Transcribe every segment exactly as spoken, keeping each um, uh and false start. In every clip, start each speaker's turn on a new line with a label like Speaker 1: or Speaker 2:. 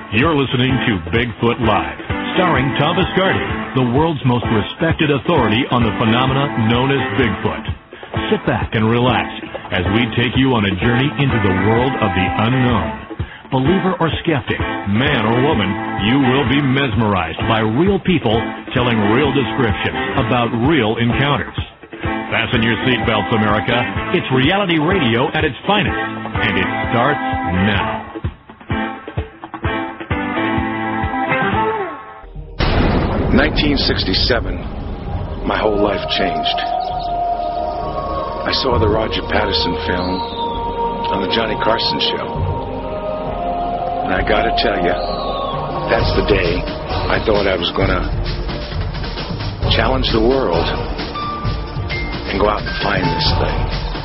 Speaker 1: You're listening to Bigfoot Live, starring Tom Biscardi, the world's most respected authority on the phenomena known as Bigfoot. Sit back and relax as we take you on a journey into the world of the unknown. Believer or skeptic, man or woman, you will be mesmerized by real people telling real descriptions about real encounters. Fasten your seatbelts, America. It's reality radio at its finest, and it starts now.
Speaker 2: nineteen sixty-seven, my whole life changed. I saw the Roger Patterson film on the Johnny Carson show. And I gotta tell you, that's the day I thought I was gonna challenge the world and go out and find this thing.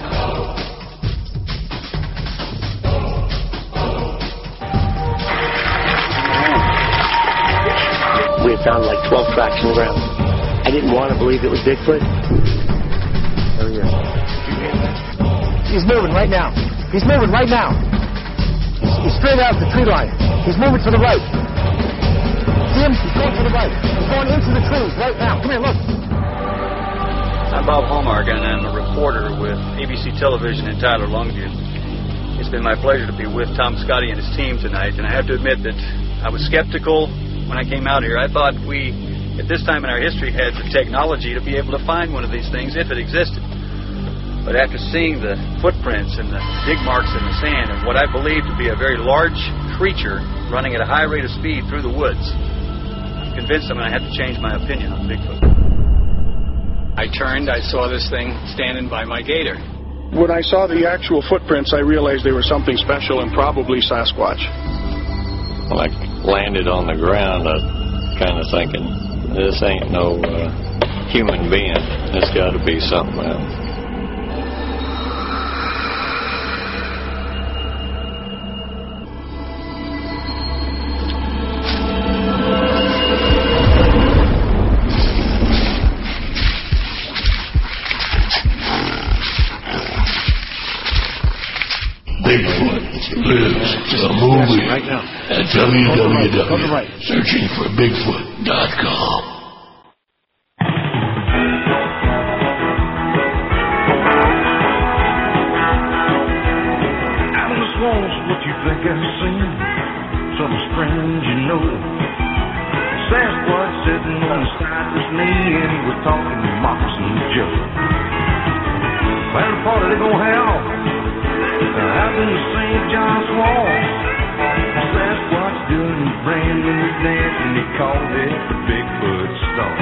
Speaker 3: We had found like twelve tracks in the ground. I didn't want to believe it was Bigfoot. Oh, yeah.
Speaker 4: He's moving right now. He's moving right now. He's, he's straight out the tree line. He's moving to the right. See him? He's going to the right. He's going into the trees right now. Come here, look.
Speaker 5: I'm Bob Hallmark, and I'm a reporter with A B C Television in Tyler, Longview. It's been my pleasure to be with Tom Biscardi and his team tonight, and I have to admit that I was skeptical when I came out here. I thought we, at this time in our history, had the technology to be able to find one of these things if it existed. But after seeing the footprints and the dig marks in the sand and what I believe to be a very large creature running at a high rate of speed through the woods, I'm convinced I'm going to have to change my opinion on Bigfoot.
Speaker 6: I turned, I saw this thing standing by my gator.
Speaker 7: When I saw the actual footprints, I realized they were something special and probably Sasquatch.
Speaker 8: When I landed on the ground, I was kind of thinking, this ain't no uh, human being. This got to be something else.
Speaker 9: Bigfoot Lives, the movie,
Speaker 7: right now.
Speaker 9: At w w w
Speaker 7: right.
Speaker 9: dot searching for bigfoot dot com.
Speaker 10: I'm just lost what you think I've seen. Something strange, you know. Sasquatch sitting on the side of his knee, and he was talking to Moccasin Joe. Well, the party they gonna have out in the Saint John's Wall. Sasquatch doing his brand new dance, and he called it the Bigfoot Star.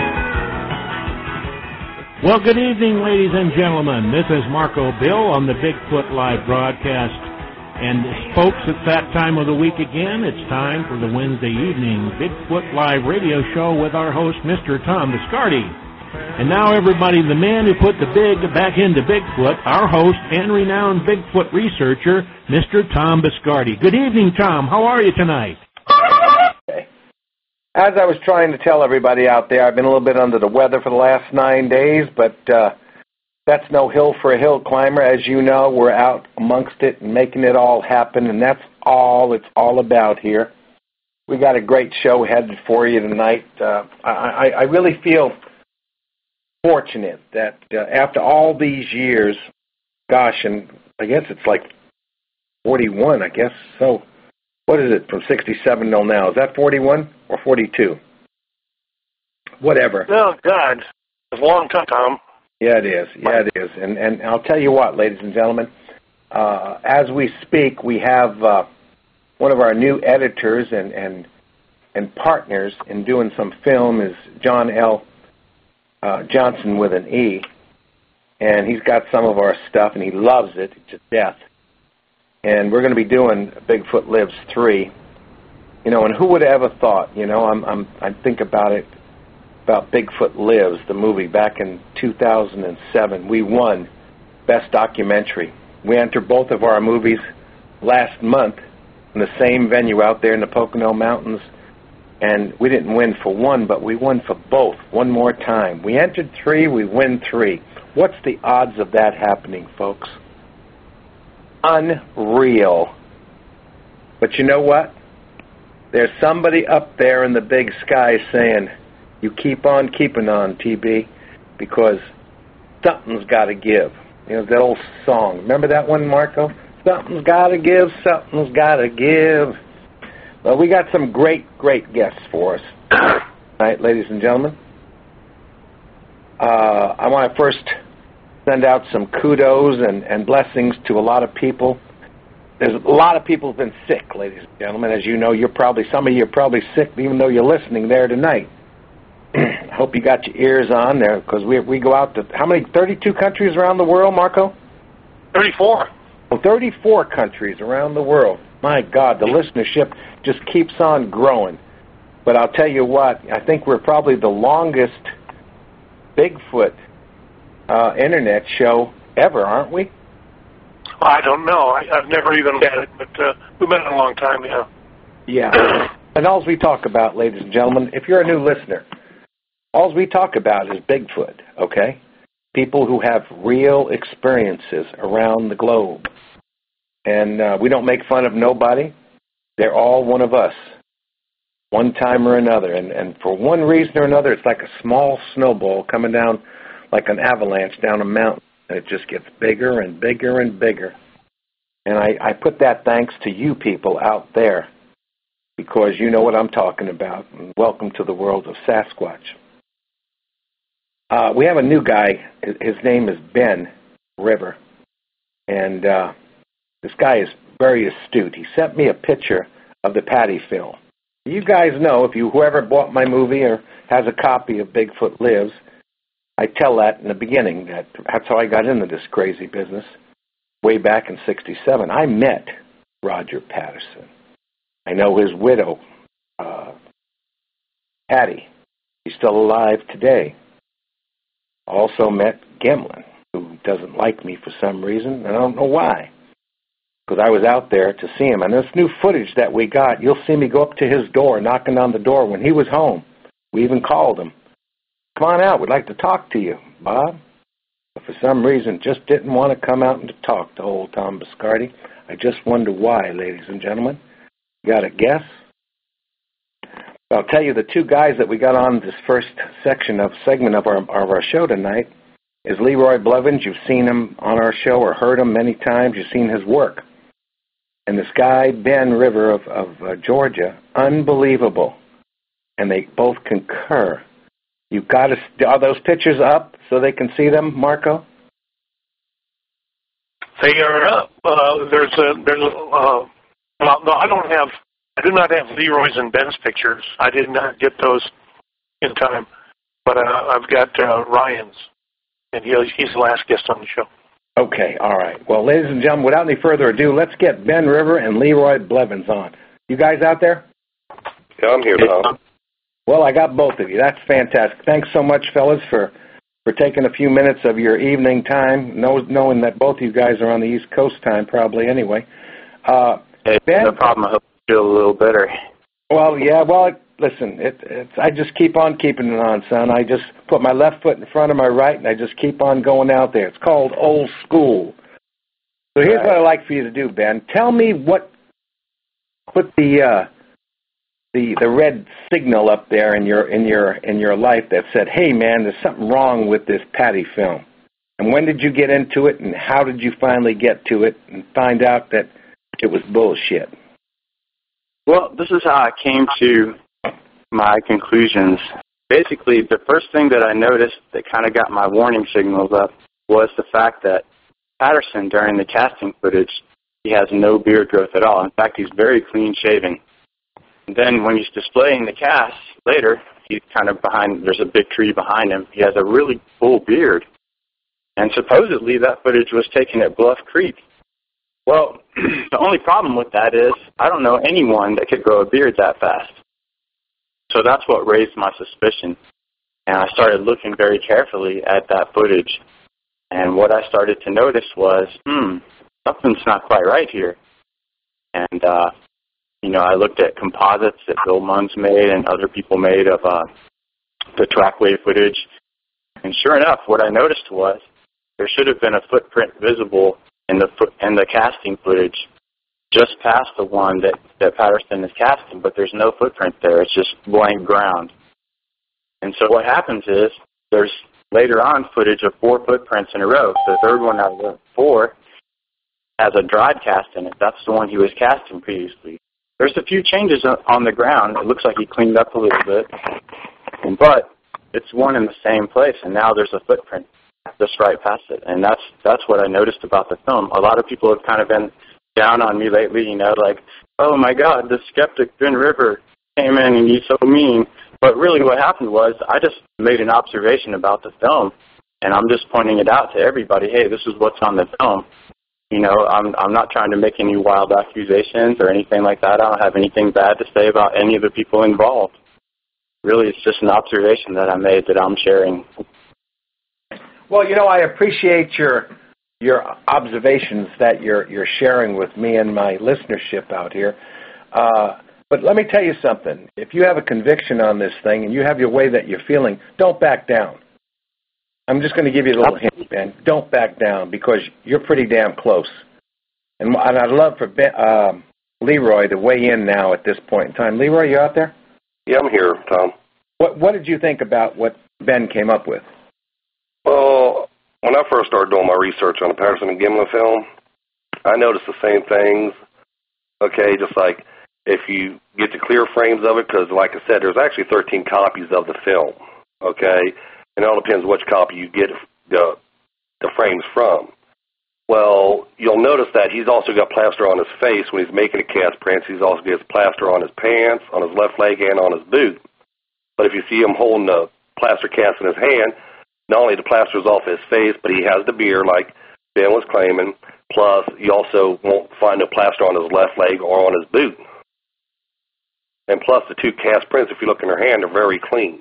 Speaker 11: Well, good evening, ladies and gentlemen. This is Marco Bill on the Bigfoot Live broadcast. And folks, it's that time of the week again. It's time for the Wednesday evening Bigfoot Live radio show with our host, Mister Tom Biscardi. And now, everybody, the man who put the big back into Bigfoot, our host and renowned Bigfoot researcher, Mister Tom Biscardi. Good evening, Tom. How are you tonight?
Speaker 12: As I was trying to tell everybody out there, I've been a little bit under the weather for the last nine days, but uh, that's no hill for a hill climber. As you know, we're out amongst it and making it all happen, and that's all it's all about here. We got a great show headed for you tonight. Uh, I, I, I really feel fortunate that uh, after all these years, gosh, and I guess it's like forty-one, I guess. So what is it from sixty-seven till now? Is that forty-one or forty-two? Whatever.
Speaker 4: Oh, God. It's a long time, Tom.
Speaker 12: Yeah, it is. Yeah, it is. And and I'll tell you what, ladies and gentlemen, uh, as we speak, we have uh, one of our new editors and, and, and partners in doing some film is John L. Uh, Johnson with an E, and he's got some of our stuff, and he loves it to death. And we're going to be doing Bigfoot Lives three, you know. And who would have ever thought? You know, I'm I'm I think about it about Bigfoot Lives, the movie back in two thousand seven. We won Best Documentary. We entered both of our movies last month in the same venue out there in the Pocono Mountains. And we didn't win for one, but we won for both one more time. We entered three, we win three. What's the odds of that happening, folks? Unreal. But you know what? There's somebody up there in the big sky saying, you keep on keeping on, T B, because something's got to give. You know, that old song. Remember that one, Marco? Something's got to give, something's got to give. Well, we got some great, great guests for us tonight, ladies and gentlemen. Uh, I want to first send out some kudos and, and blessings to a lot of people. There's a lot of people who've been sick, ladies and gentlemen. As you know, you're probably some of you are probably sick, even though you're listening there tonight. I hope you got your ears on there, because we we go out to how many? thirty-two countries around the world, Marco?
Speaker 7: thirty-four.
Speaker 12: Well, thirty-four countries around the world. My God, the listenership just keeps on growing. But I'll tell you what, I think we're probably the longest Bigfoot uh, internet show ever, aren't we?
Speaker 7: I don't know. I, I've never even had it, but uh, we've been in a long time, yeah.
Speaker 12: Yeah. And all we talk about, ladies and gentlemen, if you're a new listener, all we talk about is Bigfoot, okay? People who have real experiences around the globe. And uh, we don't make fun of nobody. They're all one of us, one time or another. And, and for one reason or another, it's like a small snowball coming down like an avalanche down a mountain. And it just gets bigger and bigger and bigger. And I, I put that thanks to you people out there, because you know what I'm talking about. And welcome to the world of Sasquatch. Uh, we have a new guy. His name is Ben River. And uh, this guy is very astute. He sent me a picture of the Patty film. You guys know, if you whoever bought my movie or has a copy of Bigfoot Lives, I tell that in the beginning. That that's how I got into this crazy business way back in sixty-seven. I met Roger Patterson. I know his widow, uh, Patty. She's still alive today. Also met Gimlin, who doesn't like me for some reason, and I don't know why. Because I was out there to see him. And this new footage that we got, you'll see me go up to his door, knocking on the door when he was home. We even called him. Come on out, we'd like to talk to you, Bob. But for some reason, just didn't want to come out and to talk to old Tom Biscardi. I just wonder why, ladies and gentlemen. You got a guess? I'll tell you, the two guys that we got on this first section of segment of our, of our show tonight is Leroy Blevins. You've seen him on our show or heard him many times. You've seen his work. And this guy, Ben River of, of uh, Georgia, unbelievable. And they both concur. You've got to, are those pictures up so they can see them, Marco?
Speaker 7: They are up. Uh, there's a, there's a, uh, well, no, I don't have, I do not have Leroy's and Ben's pictures. I did not get those in time. But uh, I've got uh, Ryan's, and he, he's the last guest on the show.
Speaker 12: Okay, all right. Well, ladies and gentlemen, without any further ado, let's get Ben River and Leroy Blevins on. You guys out there?
Speaker 13: Yeah, I'm here, Tom.
Speaker 12: Well, I got both of you. That's fantastic. Thanks so much, fellas, for, for taking a few minutes of your evening time, know, knowing that both of you guys are on the East Coast time probably anyway. Uh,
Speaker 13: hey,
Speaker 12: Ben,
Speaker 13: no problem. I hope you feel a little better.
Speaker 12: Well, yeah, well, it, listen, it, it's, I just keep on keeping it on, son. I just put my left foot in front of my right, and I just keep on going out there. It's called old school. So here's right. what I'd like for you to do, Ben. Tell me what put the uh, the the red signal up there in your in your in your life that said, "Hey, man, there's something wrong with this Patty film." And when did you get into it, and how did you finally get to it and find out that it was bullshit?
Speaker 13: Well, this is how I came to my conclusions. Basically, the first thing that I noticed that kind of got my warning signals up was the fact that Patterson, during the casting footage, he has no beard growth at all. In fact, he's very clean-shaven. And then when he's displaying the cast later, he's kind of behind, there's a big tree behind him. He has a really full beard. And supposedly that footage was taken at Bluff Creek. Well, the only problem with that is I don't know anyone that could grow a beard that fast. So that's what raised my suspicion. And I started looking very carefully at that footage. And what I started to notice was, hmm, something's not quite right here. And, uh, you know, I looked at composites that Bill Munns made and other people made of uh, the trackway footage. And sure enough, what I noticed was there should have been a footprint visible in the foot, in the casting footage. just past the one that, that Patterson is casting, but there's no footprint there. It's just blank ground. And so what happens is there's later on footage of four footprints in a row. The third one out of the four has a dried cast in it. That's the one he was casting previously. There's a few changes on the ground. It looks like he cleaned up a little bit, but it's one in the same place, and now there's a footprint just right past it. And that's that's what I noticed about the film. A lot of people have kind of been down on me lately, you know, like, oh my God, the skeptic Ben River came in and he's so mean. But really what happened was I just made an observation about the film, and I'm just pointing it out to everybody. Hey, this is what's on the film. You know, I'm I'm not trying to make any wild accusations or anything like that. I don't have anything bad to say about any of the people involved. Really, it's just an observation that I made that I'm sharing.
Speaker 12: Well, you know, I appreciate your your observations that you're you're sharing with me and my listenership out here. Uh, but let me tell you something. If you have a conviction on this thing and you have your way that you're feeling, don't back down. I'm just going to give you a little hint, Ben. Don't back down because you're pretty damn close. And, and I'd love for Ben, um, Leroy to weigh in now at this point in time. Leroy, you out there?
Speaker 14: Yeah, I'm here, Tom.
Speaker 12: What What did you think about what Ben came up with?
Speaker 14: Well, when I first started doing my research on the Patterson and Gimlin film, I noticed the same things. Okay, just like if you get the clear frames of it, because like I said, there's actually thirteen copies of the film. Okay, and it all depends which copy you get the the frames from. Well, you'll notice that he's also got plaster on his face when he's making the cast prints. He's also got plaster on his pants, on his left leg, and on his boot. But if you see him holding the plaster cast in his hand, not only the plaster is off his face, but he has the beard like Ben was claiming. Plus, you also won't find no plaster on his left leg or on his boot. And plus, the two cast prints, if you look in her hand, are very clean.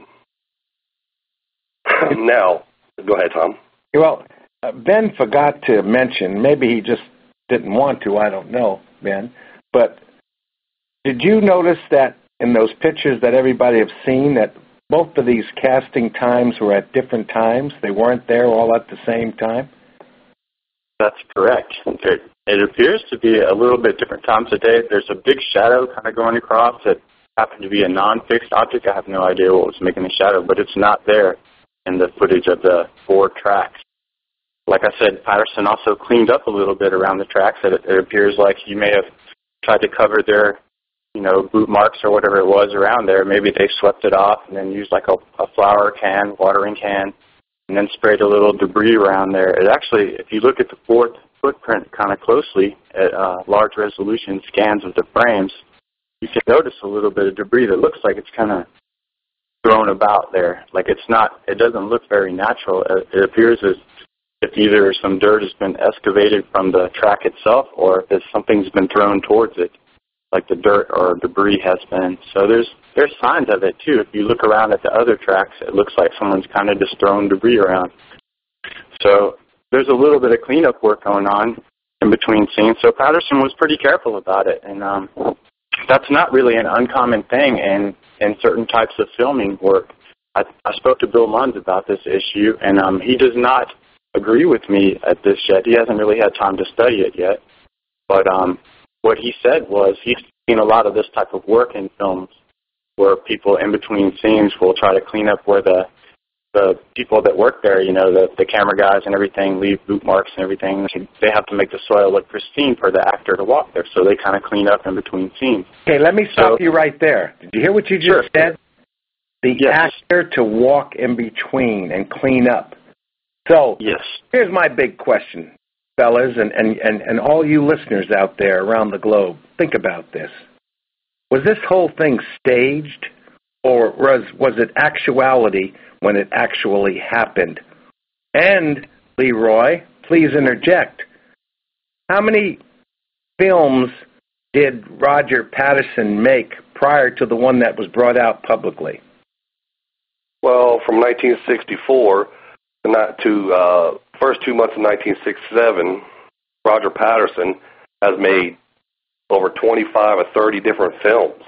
Speaker 14: Now, go ahead, Tom.
Speaker 12: Well, uh, Ben forgot to mention, maybe he just didn't want to, I don't know, Ben, but did you notice that in those pictures that everybody have seen that both of these casting times were at different times? They weren't there all at the same time?
Speaker 13: That's correct. It, it appears to be a little bit different times of day. There's a big shadow kind of going across that happened to be a non-fixed object. I have no idea what was making the shadow, but it's not there in the footage of the four tracks. Like I said, Patterson also cleaned up a little bit around the tracks. It, it appears like he may have tried to cover their, you know, boot marks or whatever it was around there. Maybe they swept it off and then used like a, a flour can, watering can, and then sprayed a little debris around there. It actually, if you look at the fourth footprint kind of closely at uh, large resolution scans of the frames, you can notice a little bit of debris that looks like it's kind of thrown about there. Like it's not, it doesn't look very natural. It, it appears as if either some dirt has been excavated from the track itself or if something's been thrown towards it, like the dirt or debris has been. So there's there's signs of it too. If you look around at the other tracks, it looks like someone's kind of just thrown debris around. So there's a little bit of cleanup work going on in between scenes. So Patterson was pretty careful about it, and um, that's not really an uncommon thing in, in certain types of filming work. I, I spoke to Bill Munns about this issue, and um, he does not agree with me at this yet. He hasn't really had time to study it yet. But um, what he said was he's seen a lot of this type of work in films where people in between scenes will try to clean up where the the people that work there, you know, the, the camera guys and everything, leave boot marks and everything. They have to make the soil look pristine for the actor to walk there, so they kind of clean up in between scenes.
Speaker 12: Okay, let me stop
Speaker 13: so,
Speaker 12: you right there. Did you hear what you just
Speaker 13: sure.
Speaker 12: said? The yes. actor to walk in between and clean up. So
Speaker 13: yes.
Speaker 12: Here's my big question, fellas, and, and, and, and all you listeners out there around the globe. Think about this. Was this whole thing staged, or was, was it actuality when it actually happened? And, Leroy, please interject. How many films did Roger Patterson make prior to the one that was brought out publicly?
Speaker 14: Well, from nineteen sixty-four not to uh, first two months of nineteen sixty-seven, Roger Patterson has made over twenty-five or thirty different films.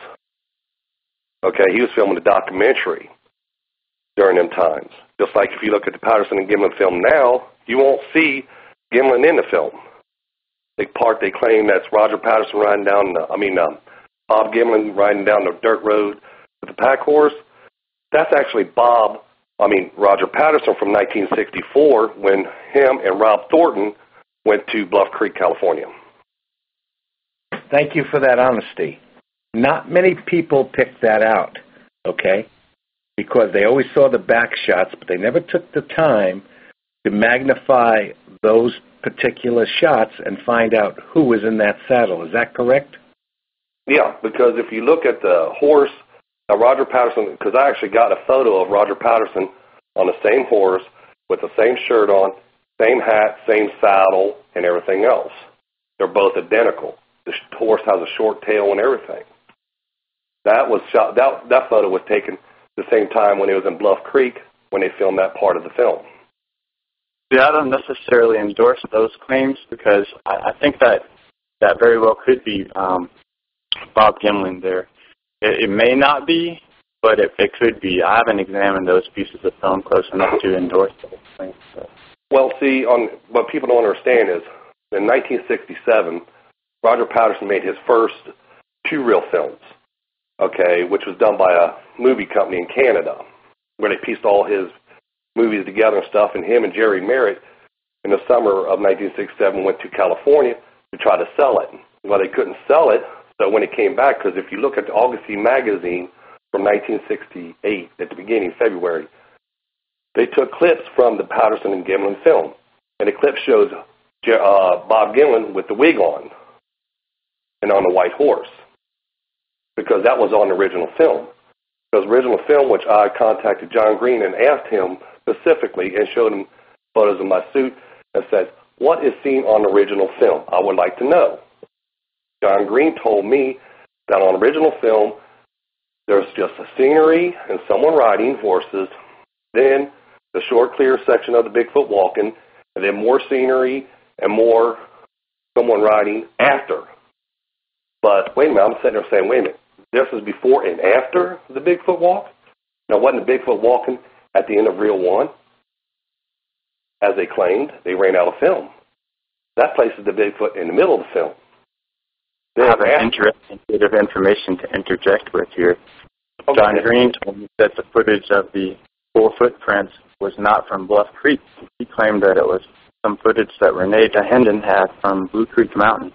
Speaker 14: Okay, he was filming a documentary during them times. Just like if you look at the Patterson and Gimlin film now, you won't see Gimlin in the film. the part they claim that's Roger Patterson riding down, the, I mean, um, Bob Gimlin riding down the dirt road with the pack horse, that's actually Bob, I mean, Roger Patterson from nineteen sixty-four when him and Rob Thornton went to Bluff Creek, California.
Speaker 12: Thank you for that honesty. Not many people picked that out, okay, because they always saw the back shots, but they never took the time to magnify those particular shots and find out who was in that saddle. Is that correct?
Speaker 14: Yeah, because if you look at the horse, uh, Roger Patterson, because I actually got a photo of Roger Patterson on the same horse with the same shirt on, same hat, same saddle, and everything else. They're both identical. The horse has a short tail and everything. That was shot. That that photo was taken the same time when it was in Bluff Creek when they filmed that part of the film.
Speaker 13: Yeah, I don't necessarily endorse those claims because I, I think that that very well could be um, Bob Gimlin there. It, it may not be, but it, it could be. I haven't examined those pieces of film close enough to endorse those things. So.
Speaker 14: Well, see, on what people don't understand is in nineteen sixty-seven, Roger Patterson made his first two reel films, okay, which was done by a movie company in Canada, where they pieced all his movies together and stuff, and him and Jerry Merritt in the summer of nineteen sixty-seven went to California to try to sell it. Well, they couldn't sell it, so when it came back, because if you look at the Augustine magazine from nineteen sixty-eight, at the beginning of February, they took clips from the Patterson and Gimlin film, and the clip shows uh, Bob Gimlin with the wig on and on the white horse, because that was on the original film. Because original film, which I contacted John Green and asked him specifically and showed him photos of my suit and said, what is seen on the original film? I would like to know. John Green told me that on original film, there's just a scenery and someone riding horses, then the short, clear section of the Bigfoot walking, and then more scenery and more someone riding after. But wait a minute, I'm sitting there saying, wait a minute, this is before and after the Bigfoot walk? Now, wasn't the Bigfoot walking at the end of reel one? As they claimed, they ran out of film. That places the Bigfoot in the middle of the film.
Speaker 13: I have an interesting bit of information to interject with here. Okay. John Green told me that the footage of the four footprints was not from Bluff Creek. He claimed that it was some footage that Renee Hendon had from Blue Creek Mountain.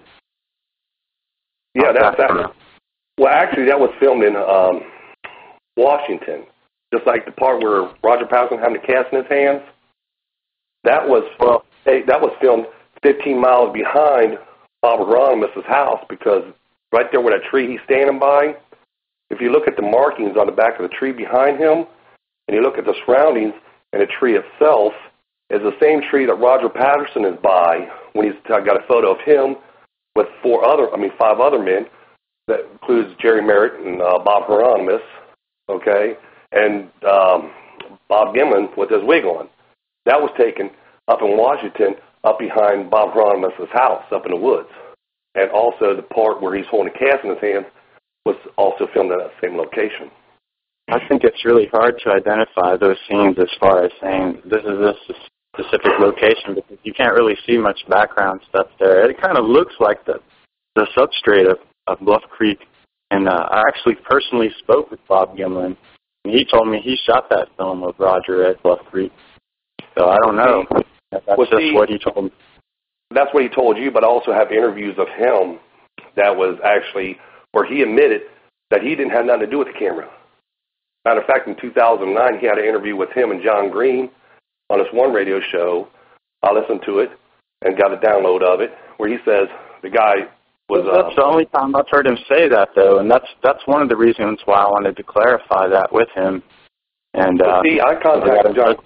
Speaker 14: Yeah, that's that. that well, actually, that was filmed in um, Washington. Just like the part where Roger Patterson had the cast in his hands. That was well, that was filmed fifteen miles behind Bob Hieronymus' house, because right there where that tree he's standing by, if you look at the markings on the back of the tree behind him, and you look at the surroundings and the tree itself, is the same tree that Roger Patterson is by when he's I got a photo of him with four other, I mean five other men, that includes Jerry Merritt and uh, Bob Hieronymus, okay, and um, Bob Gimlin with his wig on. That was taken up in Washington, up behind Bob Hieronymus' house, up in the woods. And also the part where he's holding a cast in his hand was also filmed at that same location.
Speaker 13: I think it's really hard to identify those scenes as far as saying this is this specific location, because you can't really see much background stuff there. It kind of looks like the the substrate of, of Bluff Creek. And uh, I actually personally spoke with Bob Gimlin, and he told me he shot that film with Roger at Bluff Creek. So I don't know. That's
Speaker 14: well,
Speaker 13: just
Speaker 14: see,
Speaker 13: what he told me.
Speaker 14: That's what he told you, but I also have interviews of him that was actually where he admitted that he didn't have nothing to do with the camera. Matter of fact, in two thousand nine, he had an interview with him and John Green on this one radio show. I listened to it and got a download of it, where he says the guy was...
Speaker 13: Well, that's uh, the only time I've heard him say that, though, and that's that's one of the reasons why I wanted to clarify that with him. And uh,
Speaker 14: see, I contacted John...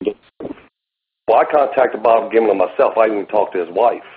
Speaker 14: Well, I contacted Bob Gimlin myself. I didn't even talk to his wife.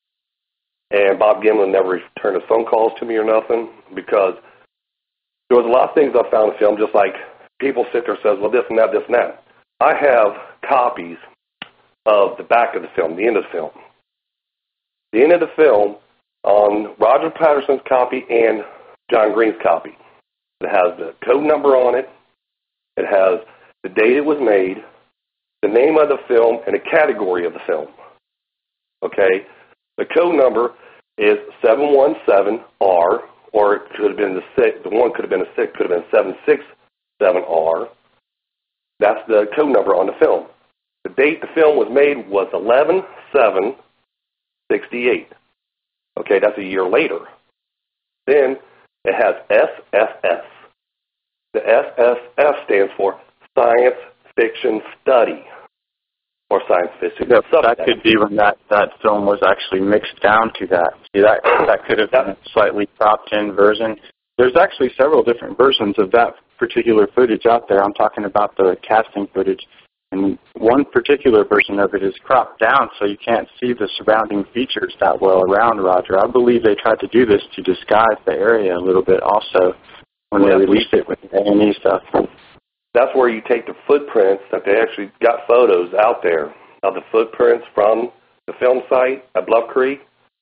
Speaker 14: And Bob Gimlin never returned his phone calls to me or nothing, because there was a lot of things I found in the film, just like people sit there and says, well, this and that, this and that. I have copies of the back of the film, the end of the film. The end of the film on Roger Patterson's copy and John Green's copy. It has the code number on it. It has the date it was made, the name of the film, and the category of the film. Okay? The code number is seven one seven R, or it could have been the six. The one could have been a six, could have been seven six seven R. That's the code number on the film. The date the film was made was eleven seven sixty-eight. Okay, that's a year later. Then it has S F S. The S F S stands for Science Fiction Study, or Science Fiction
Speaker 13: Yep,
Speaker 14: Substudy.
Speaker 13: that could be when that, that film was actually mixed down to that. See, that that could have been a slightly cropped-in version. There's actually several different versions of that particular footage out there. I'm talking about the casting footage. And one particular version of it is cropped down so you can't see the surrounding features that well around Roger. I believe they tried to do this to disguise the area a little bit also when well, they released it with the A and E stuff.
Speaker 14: That's where you take the footprints that they actually got photos out there of the footprints from the film site at Bluff Creek.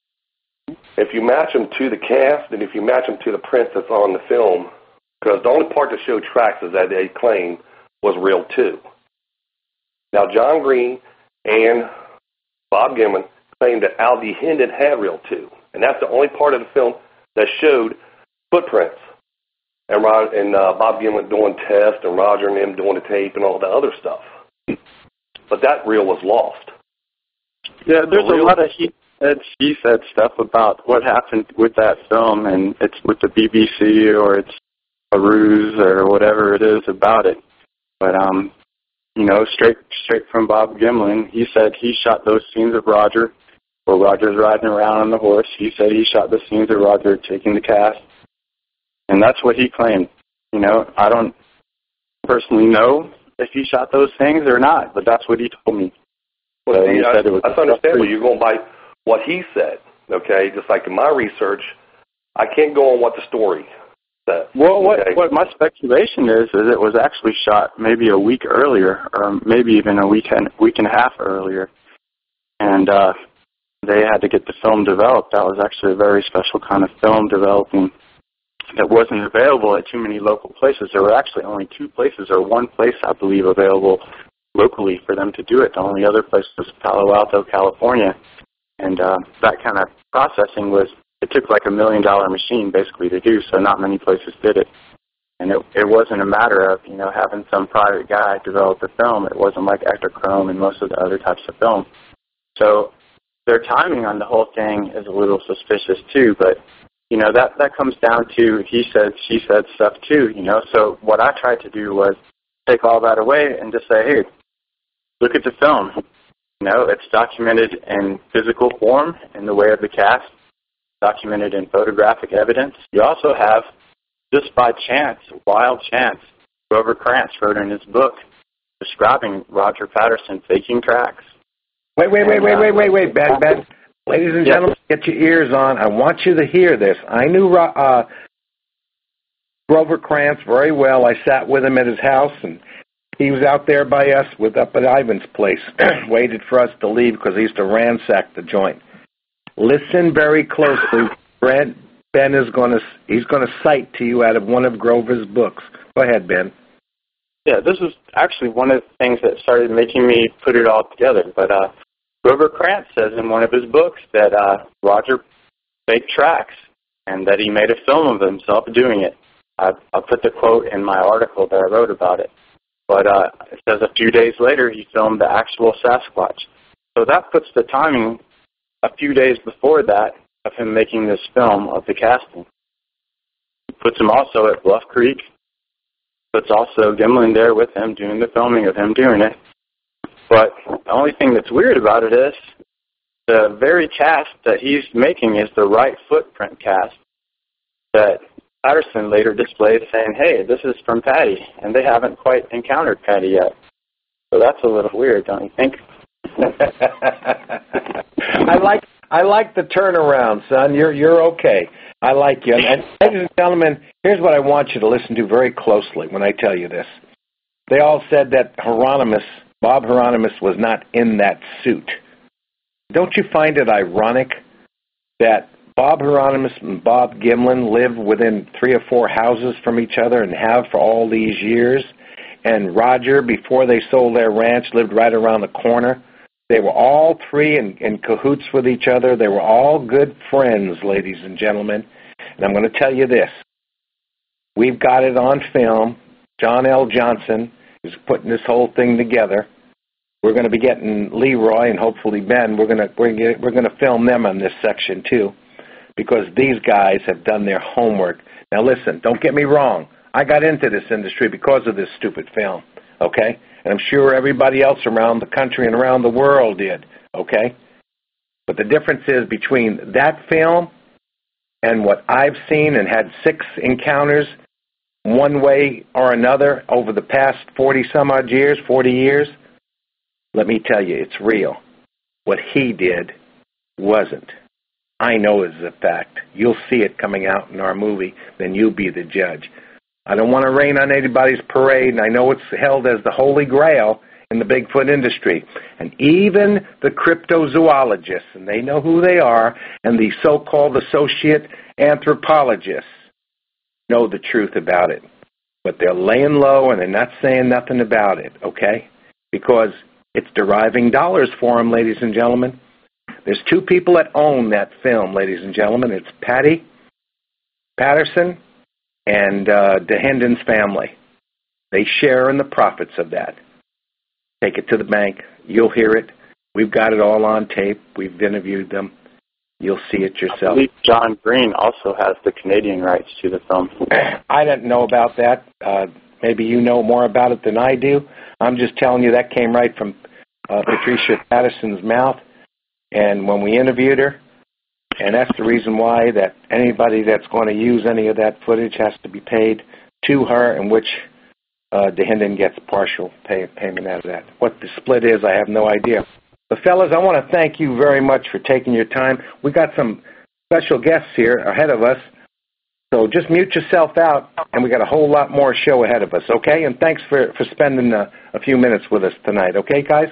Speaker 14: If you match them to the cast and if you match them to the prints that's on the film, because the only part that showed tracks is that they claimed was real too. Now, John Green and Bob Gimlin claimed that Al D. Hendon had reel two, and that's the only part of the film that showed footprints. And, Rod, and uh, Bob Gimlin doing tests and Roger and them doing the tape and all the other stuff. But that reel was lost.
Speaker 13: Yeah, there's the a lot of he said, she said stuff about what happened with that film, and it's with the B B C or it's a ruse or whatever it is about it. But, um, you know, straight straight from Bob Gimlin, he said he shot those scenes of Roger where Roger's riding around on the horse. He said he shot the scenes of Roger taking the cast. And that's what he claimed. You know, I don't personally know if he shot those things or not, but that's what he told me.
Speaker 14: Well,
Speaker 13: so
Speaker 14: see,
Speaker 13: he
Speaker 14: I,
Speaker 13: said it was
Speaker 14: that's understandable. You're going by what he said, okay? Just like in my research, I can't go on what the story says.
Speaker 13: Well, what,
Speaker 14: okay?
Speaker 13: what my speculation is, is it was actually shot maybe a week earlier, or maybe even a week and, week and a half earlier. And uh, they had to get the film developed. That was actually a very special kind of film developing that wasn't available at too many local places. There were actually only two places, or one place, I believe, available locally for them to do it. The only other place was Palo Alto, California. And uh, that kind of processing was, it took like a million-dollar machine, basically, to do, so not many places did it. And it, it wasn't a matter of, you know, having some private guy develop the film. It wasn't like Ektachrome and most of the other types of film. So their timing on the whole thing is a little suspicious, too, but you know, that, that comes down to he said, she said stuff too, you know. So what I tried to do was take all that away and just say, hey, look at the film. You know, it's documented in physical form in the way of the cast, documented in photographic evidence. You also have, just by chance, wild chance, Grover Krantz wrote in his book describing Roger Patterson faking tracks.
Speaker 12: Wait, wait, wait, wait, wait, wait, wait, Ben, Ben. Ladies and gentlemen, get your ears on. I want you to hear this. I knew uh, Grover Krantz very well. I sat with him at his house, and he was out there by us with up at Ivan's place, waited for us to leave because he used to ransack the joint. Listen very closely. Brent, Ben is going to he's going to cite to you out of one of Grover's books. Go ahead, Ben.
Speaker 13: Yeah, this is actually one of the things that started making me put it all together, but uh Grover Krantz says in one of his books that uh, Roger faked tracks and that he made a film of himself doing it. I, I put the quote in my article that I wrote about it. But uh, it says a few days later he filmed the actual Sasquatch. So that puts the timing a few days before that of him making this film of the casting. It puts him also at Bluff Creek. Puts also Gimlin there with him doing the filming of him doing it. But the only thing that's weird about it is the very cast that he's making is the right footprint cast that Patterson later displayed saying, hey, this is from Patty, and they haven't quite encountered Patty yet. So that's a little weird, don't you think?
Speaker 12: I like I like the turnaround, son. You're you're okay. I like you. And ladies and gentlemen, here's what I want you to listen to very closely when I tell you this. They all said that Hieronymus Bob Hieronymus was not in that suit. Don't you find it ironic that Bob Hieronymus and Bob Gimlin live within three or four houses from each other and have for all these years, and Roger, before they sold their ranch, lived right around the corner They were all three in, in cahoots with each other. They were all good friends, ladies and gentlemen. And I'm going to tell you this. We've got it on film. John L. Johnson is putting this whole thing together. We're going to be getting Leroy and hopefully Ben. We're going to we're going to, we're going to film them on this section too, because these guys have done their homework. Now listen, don't get me wrong. I got into this industry because of this stupid film, okay? And I'm sure everybody else around the country and around the world did, okay? But the difference is between that film and what I've seen and had six encounters one way or another over the past forty-some-odd years, forty years, let me tell you, it's real. What he did wasn't. I know it's a fact. You'll see it coming out in our movie, then you'll be the judge. I don't want to rain on anybody's parade, and I know it's held as the holy grail in the Bigfoot industry. And even the cryptozoologists, and they know who they are, and the so-called associate anthropologists know the truth about it. But they're laying low, and they're not saying nothing about it, okay? Because it's deriving dollars for them, ladies and gentlemen. There's two people that own that film, ladies and gentlemen. It's Patty Patterson and uh, DeHenden's family. They share in the profits of that. Take it to the bank. You'll hear it. We've got it all on tape. We've interviewed them. You'll see it yourself.
Speaker 13: I believe John Green also has the Canadian rights to the film.
Speaker 12: I didn't know about that. Uh, maybe you know more about it than I do. I'm just telling you that came right from uh, Patricia Patterson's mouth. And when we interviewed her, and that's the reason why that anybody that's going to use any of that footage has to be paid to her, in which uh, DeHenden gets partial pay, payment out of that. What the split is, I have no idea. But, fellas, I want to thank you very much for taking your time. We got some special guests here ahead of us, so just mute yourself out, and we got a whole lot more show ahead of us, okay? And thanks for, for spending a, a few minutes with us tonight, okay, guys?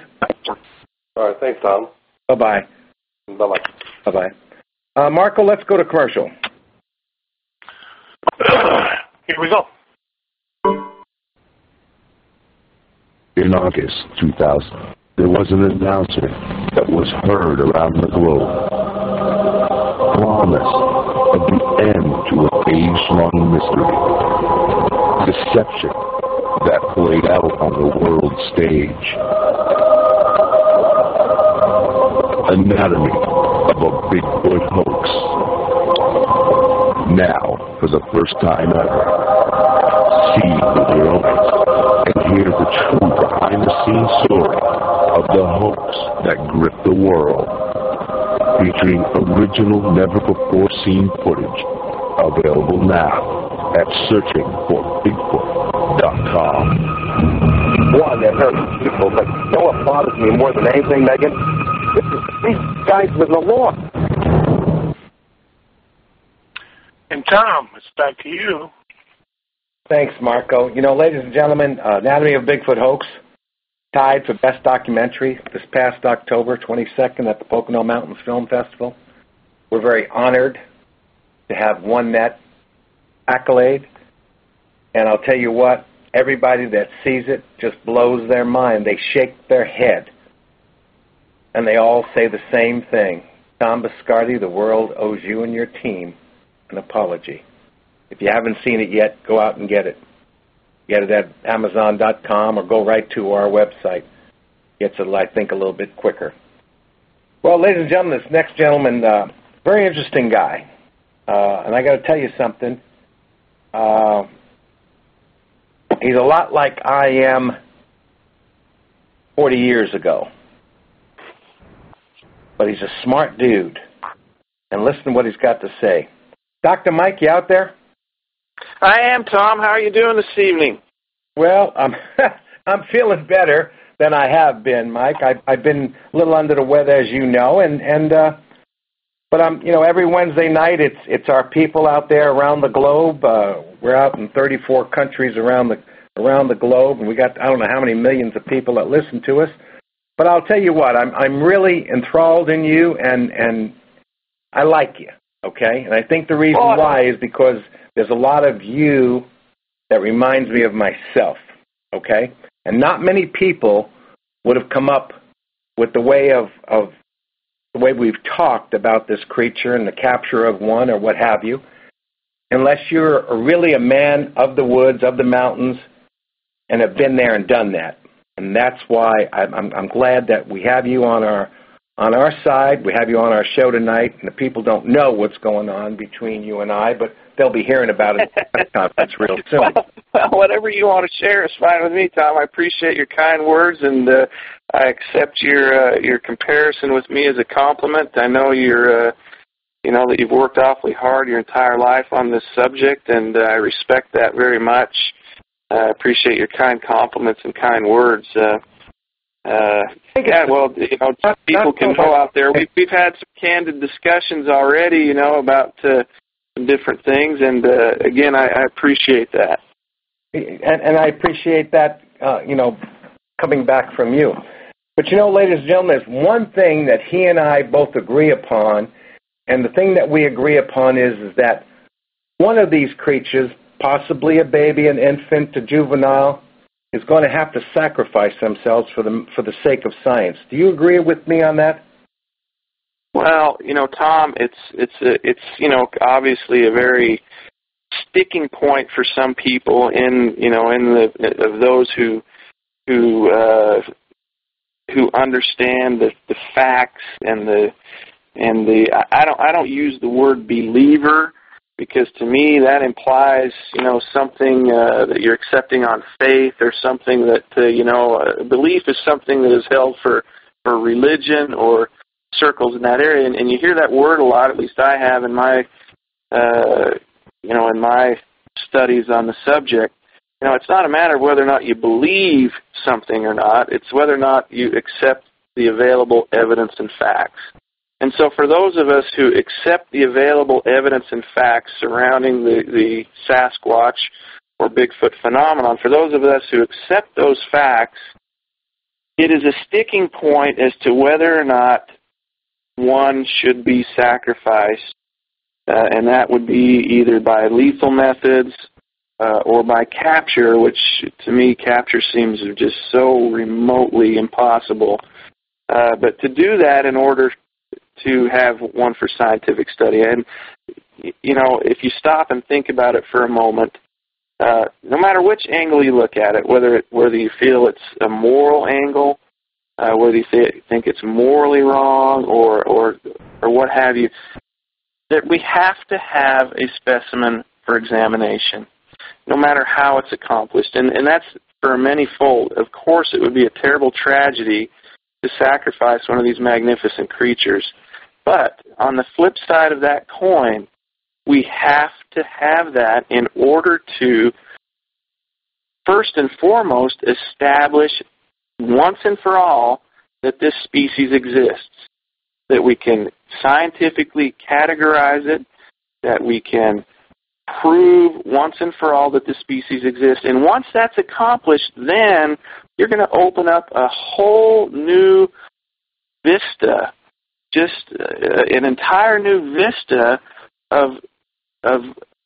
Speaker 14: All right, thanks, Tom.
Speaker 12: Bye-bye.
Speaker 14: Bye-bye.
Speaker 12: Bye-bye. Uh, Marco, let's go to commercial.
Speaker 7: Here we go.
Speaker 9: In August two thousand, there was an announcement that was heard around the globe. Promise of the end to an age-long mystery. Deception that played out on the world stage. Anatomy of a Bigfoot hoax. Now, for the first time ever, see with your own eyes and hear the true behind-the-scenes story of the hoax that gripped the world, featuring original, never-before-seen footage available now at searching for bigfoot dot com.
Speaker 12: One, they're very beautiful, but you know what bothers me more than anything, Megan? This is, these guys with the law.
Speaker 7: And Tom, it's back to you.
Speaker 12: Thanks, Marco. You know, ladies and gentlemen, uh, Anatomy of Bigfoot Hoax tied for Best Documentary this past October twenty-second at the Pocono Mountains Film Festival. We're very honored to have won that accolade. And I'll tell you what, everybody that sees it just blows their mind. They shake their head. And they all say the same thing. Tom Biscardi, the world owes you and your team an apology. If you haven't seen it yet, go out and get it. Get it at amazon dot com or go right to our website. Gets it, I think, a little bit quicker. Well, ladies and gentlemen, this next gentleman, uh, very interesting guy. Uh, and I got to tell you something. Uh, he's a lot like I am forty years ago. But he's a smart dude. And listen to what he's got to say. Doctor Mike, you out there?
Speaker 15: I am, Tom. How are you doing this evening?
Speaker 12: Well, I'm I'm feeling better than I have been, Mike. I've, I've been a little under the weather, as you know, and and uh, but I'm you know every Wednesday night it's it's our people out there around the globe. Uh, we're out in thirty-four countries around the around the globe, and we got I don't know how many millions of people that listen to us. But I'll tell you what, I'm I'm really enthralled in you, and and I like you. Okay, and I think the reason oh. why is because there's a lot of you that reminds me of myself, okay? And not many people would have come up with the way of, of the way we've talked about this creature and the capture of one or what have you, unless you're really a man of the woods, of the mountains, and have been there and done that. And that's why I'm, I'm, I'm glad that we have you on our on our side. We have you on our show tonight, and the people don't know what's going on between you and I, but they'll be hearing about it at the press conference real soon.
Speaker 15: Well, well, whatever you want to share is fine with me, Tom. I appreciate your kind words, and uh, I accept your uh, your comparison with me as a compliment. I know you're, uh, you know, that you've worked awfully hard your entire life on this subject, and uh, I respect that very much. I uh, appreciate your kind compliments and kind words. Uh, uh, yeah, well, you know, people can know out there. We've, we've had some candid discussions already, you know, about uh, some different things, and uh, again, I, I appreciate that.
Speaker 12: And, and I appreciate that, uh, you know, coming back from you. But, you know, ladies and gentlemen, there's one thing that he and I both agree upon, and the thing that we agree upon is, is that one of these creatures, possibly a baby, an infant, a juvenile, is going to have to sacrifice themselves for the for the sake of science. Do you agree with me on that?
Speaker 15: Well, you know, Tom, it's it's a, it's you know obviously a very sticking point for some people in you know in the of those who who uh, who understand the, the facts and the and the I don't I don't use the word believer, because to me that implies, you know, something uh, that you're accepting on faith, or something that, uh, you know, uh, belief is something that is held for, for religion or circles in that area. And, and you hear that word a lot, at least I have in my, uh, you know, in my studies on the subject. You know, it's not a matter of whether or not you believe something or not. It's whether or not you accept the available evidence and facts. And so for those of us who accept the available evidence and facts surrounding the, the Sasquatch or Bigfoot phenomenon, for those of us who accept those facts, it is a sticking point as to whether or not one should be sacrificed, uh, and that would be either by lethal methods uh, or by capture, which to me capture seems just so remotely impossible. Uh, but to do that in order to have one for scientific study. And, you know, if you stop and think about it for a moment, uh, no matter which angle you look at it, whether it, whether you feel it's a moral angle, uh, whether you th- think it's morally wrong, or, or, or what have you, that we have to have a specimen for examination, no matter how it's accomplished. And, and that's for many-fold. Of course, it would be a terrible tragedy to sacrifice one of these magnificent creatures. But on the flip side of that coin, we have to have that in order to, first and foremost, establish once and for all that this species exists, that we can scientifically categorize it, that we can prove once and for all that the species exists. And once that's accomplished, then you're going to open up a whole new vista, just uh, an entire new vista of of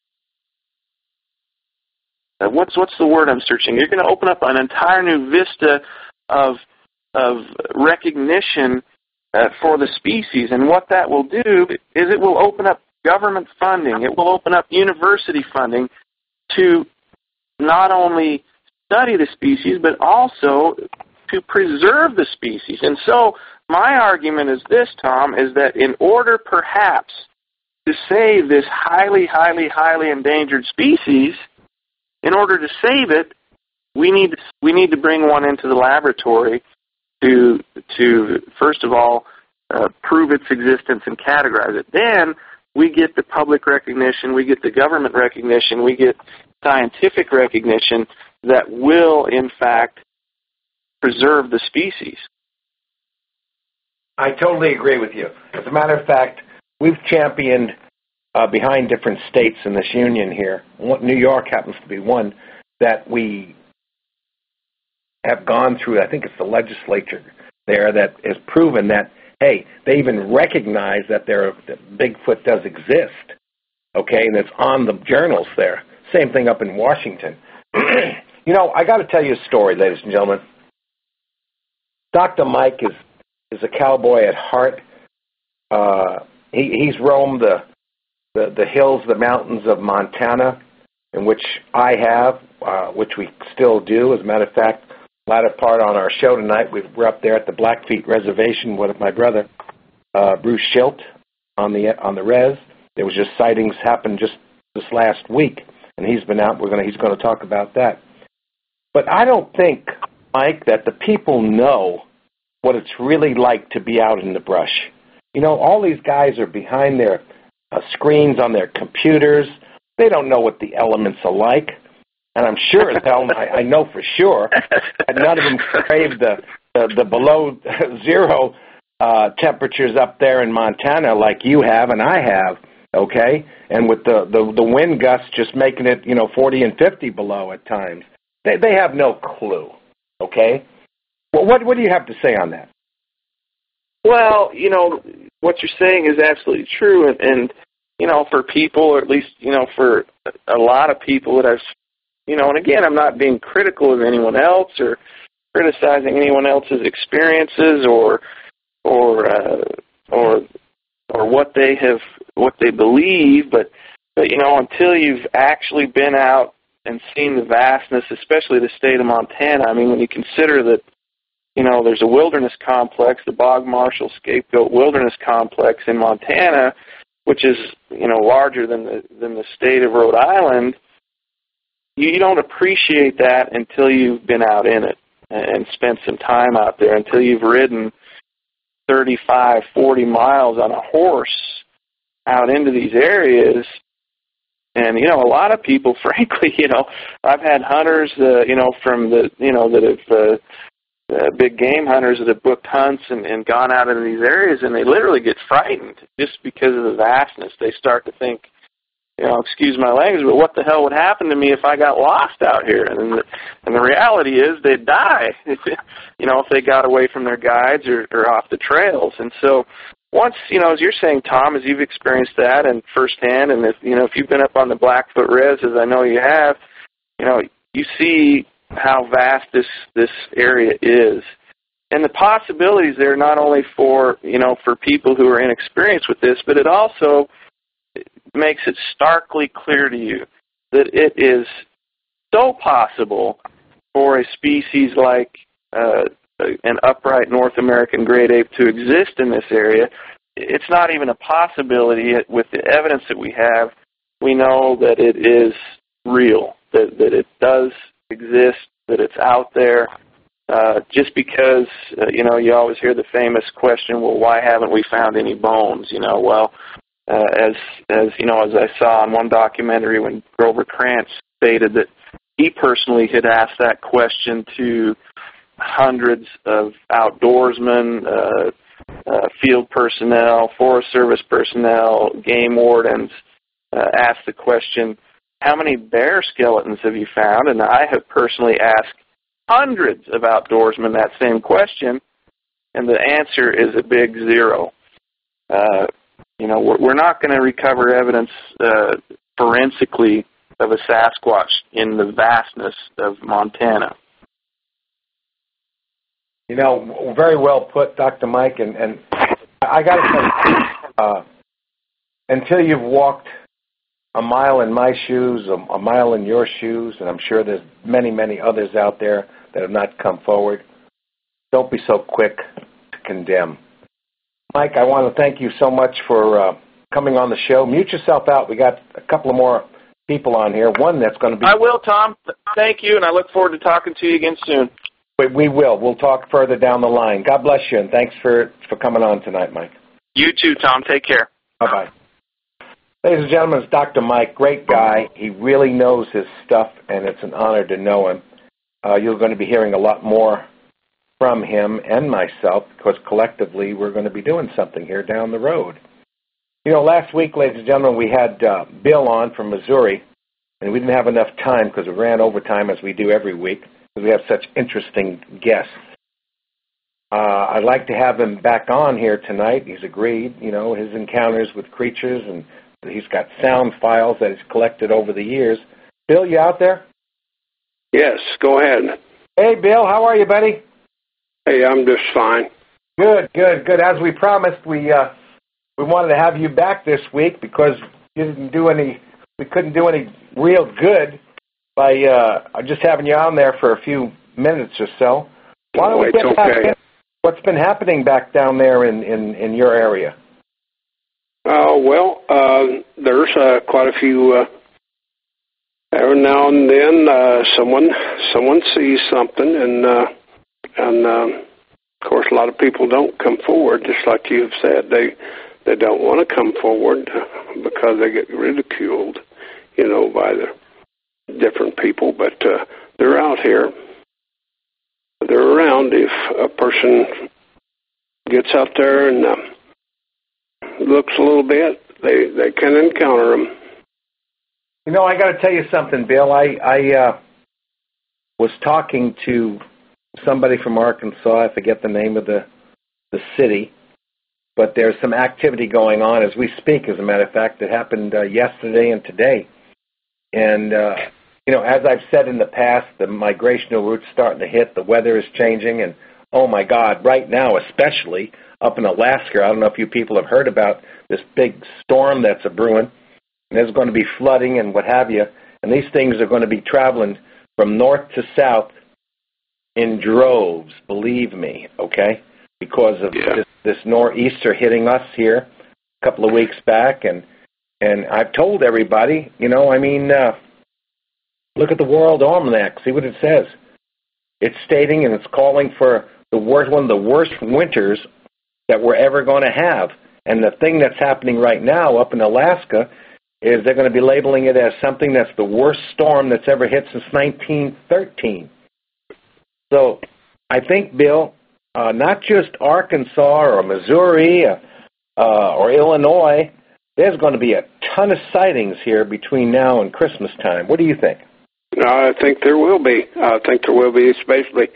Speaker 15: uh, what's what's the word I'm searching? You're going to open up an entire new vista of of recognition uh, for the species, and what that will do is it will open up government funding. It will open up university funding to not only study the species, but also to preserve the species. And so my argument is this, Tom, is that in order perhaps to save this highly, highly, highly endangered species, in order to save it, we need to, we need to bring one into the laboratory to, to first of all, uh, prove its existence and categorize it. Then we get the public recognition, we get the government recognition, we get scientific recognition that will, in fact, preserve the species.
Speaker 12: I totally agree with you. As a matter of fact, we've championed uh, behind different states in this union here. New York happens to be one that we have gone through. I think it's the legislature there that has proven that, hey, they even recognize that, there, that Bigfoot does exist, okay, and it's on the journals there. Same thing up in Washington. You know, I got to tell you a story, ladies and gentlemen. Doctor Mike is is a cowboy at heart. Uh, he, he's roamed the, the the hills, the mountains of Montana, in which I have, uh, which we still do. As a matter of fact, latter part on our show tonight, we we're up there at the Blackfeet Reservation with my brother, uh, Bruce Schilt, on the on the res. There was just sightings happened just this last week, and he's been out. We're gonna he's going to talk about that. But I don't think, Mike, that the people know what it's really like to be out in the brush. You know, all these guys are behind their uh, screens on their computers. They don't know what the elements are like. And I'm sure as hell, I, I know for sure, that none of them crave the, the, the below zero uh, temperatures up there in Montana like you have and I have, okay? And with the, the, the wind gusts just making it, you know, forty and fifty below at times. They, they have no clue, okay? Well, what, what do you have to say on that?
Speaker 15: Well, you know, what you're saying is absolutely true, and, and you know, for people, or at least, you know, for a lot of people that I've, you know, and again, I'm not being critical of anyone else or criticizing anyone else's experiences or, or, uh, or, or what they have, what they believe, but, but, you know, until you've actually been out and seen the vastness, especially the state of Montana, I mean, when you consider that, you know, there's a wilderness complex, the Bog Marshall Scapegoat Wilderness Complex in Montana, which is, you know, larger than the than the state of Rhode Island. You, you don't appreciate that until you've been out in it and spent some time out there, until you've ridden thirty-five, forty miles on a horse out into these areas. And, you know, a lot of people, frankly, you know, I've had hunters, uh, you know, from the, you know, that have, uh, Uh, big game hunters that have booked hunts and, and gone out into these areas, and they literally get frightened just because of the vastness. They start to think, you know, excuse my language, but what the hell would happen to me if I got lost out here? And the, and the reality is they'd die, you know, if they got away from their guides or, or off the trails. And so once, you know, as you're saying, Tom, as you've experienced that and firsthand, and if, you know, if you've been up on the Blackfoot Res, as I know you have, you know, you see how vast this this area is, and the possibilities there not only for, you know, for people who are inexperienced with this, but it also makes it starkly clear to you that it is so possible for a species like uh, an upright North American great ape to exist in this area. It's not even a possibility. With the evidence that we have, we know that it is real, that that it does exist, that it's out there, uh, just because, uh, you know, you always hear the famous question, well, why haven't we found any bones? You know, well, uh, as, as you know, as I saw in one documentary when Grover Krantz stated that he personally had asked that question to hundreds of outdoorsmen, uh, uh, field personnel, Forest Service personnel, game wardens, uh, asked the question, how many bear skeletons have you found? And I have personally asked hundreds of outdoorsmen that same question, and the answer is a big zero. Uh, you know, we're, we're not going to recover evidence uh, forensically of a Sasquatch in the vastness of Montana.
Speaker 12: You know, very well put, Doctor Mike, and, and I got to say, uh, until you've walked a mile in my shoes, a, a mile in your shoes, and I'm sure there's many, many others out there that have not come forward, don't be so quick to condemn. Mike, I want to thank you so much for uh, coming on the show. Mute yourself out. We got a couple of more people on here. One that's going to be...
Speaker 15: I will, Tom. Thank you, and I look forward to talking to you again soon.
Speaker 12: We, we will. We'll talk further down the line. God bless you, and thanks for, for coming on tonight, Mike.
Speaker 15: You too, Tom. Take care.
Speaker 12: Bye-bye. Ladies and gentlemen, it's Doctor Mike. Great guy. He really knows his stuff, and it's an honor to know him. Uh, you're going to be hearing a lot more from him and myself, because collectively we're going to be doing something here down the road. You know, last week, ladies and gentlemen, we had uh, Bill on from Missouri, and we didn't have enough time because we ran overtime as we do every week, because we have such interesting guests. Uh, I'd like to have him back on here tonight. He's agreed, you know, his encounters with creatures, and he's got sound files that he's collected over the years. Bill, you out there?
Speaker 16: Yes, go ahead.
Speaker 12: Hey, Bill, how are you, buddy?
Speaker 16: Hey, I'm just fine.
Speaker 12: Good, good, good. As we promised, we uh, we wanted to have you back this week because you didn't do any. We couldn't do any real good by uh, just having you on there for a few minutes or so. Why don't we get
Speaker 16: okay.
Speaker 12: back in? What's been happening back down there in, in, in your area?
Speaker 16: Uh, well, uh, there's uh, quite a few. Uh, every now and then, uh, someone someone sees something, and uh, and um, of course, a lot of people don't come forward. Just like you've said, they they don't want to come forward because they get ridiculed, you know, by the different people. But uh, they're out here. They're around. If a person gets out there and uh, looks a little bit, they they can encounter them.
Speaker 12: You know, I got to tell you something, Bill. I I uh, was talking to somebody from Arkansas. I forget the name of the the city, but there's some activity going on as we speak. As a matter of fact, it happened uh, yesterday and today. And uh, you know, as I've said in the past, the migrational route's starting to hit. The weather is changing, and oh my God, right now, especially up in Alaska, I don't know if you people have heard about this big storm that's a brewing. And there's going to be flooding and what have you. And these things are going to be traveling from north to south in droves, believe me, okay, because of
Speaker 16: yeah.
Speaker 12: this, this nor'easter hitting us here a couple of weeks back. And, and I've told everybody, you know, I mean, uh, look at the World Almanac, see what it says. It's stating and it's calling for the worst, one of the worst winters that we're ever going to have. And the thing that's happening right now up in Alaska is they're going to be labeling it as something that's the worst storm that's ever hit since nineteen thirteen. So I think, Bill, uh, not just Arkansas or Missouri uh, uh, or Illinois, there's going to be a ton of sightings here between now and Christmas time. What do you think?
Speaker 16: I think there will be. I think there will be, especially,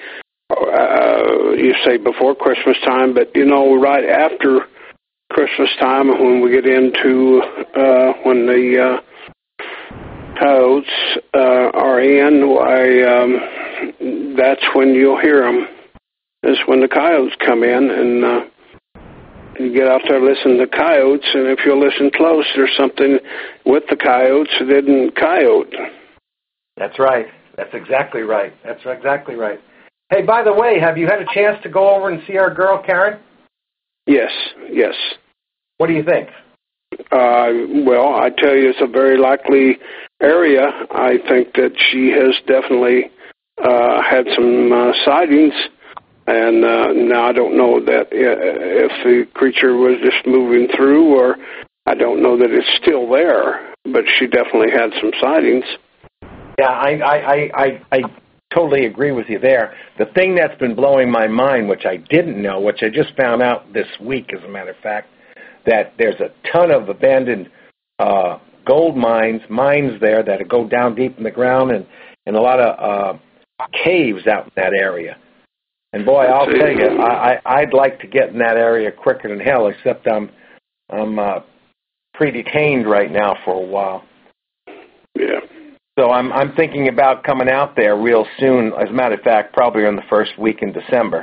Speaker 16: uh, you say before Christmas time, but, you know, right after Christmas time, when we get into uh, when the uh, coyotes uh, are in, why um, that's when you'll hear them. Is when the coyotes come in, and uh, you get out there, listen to the coyotes, and if you listen close, there's something with the coyotes that didn't coyote.
Speaker 12: That's right. That's exactly right. That's exactly right. Hey, by the way, have you had a chance to go over and see our girl, Karen?
Speaker 16: Yes, yes.
Speaker 12: What do you think?
Speaker 16: Uh, well, I tell you, it's a very likely area. I think that she has definitely uh, had some uh, sightings, and uh, now I don't know that if the creature was just moving through, or I don't know that it's still there, but she definitely had some sightings.
Speaker 12: Yeah, I, I, I, I, I totally agree with you there. The thing that's been blowing my mind, which I didn't know, which I just found out this week, as a matter of fact, that there's a ton of abandoned uh, gold mines, mines there that go down deep in the ground, and, and a lot of uh, caves out in that area. And boy, I'll tell you, I, I, I'd like to get in that area quicker than hell, except I'm I'm uh, pre-detained right now for a while.
Speaker 16: Yeah.
Speaker 12: So I'm I'm thinking about coming out there real soon. As a matter of fact, probably in the first week in December.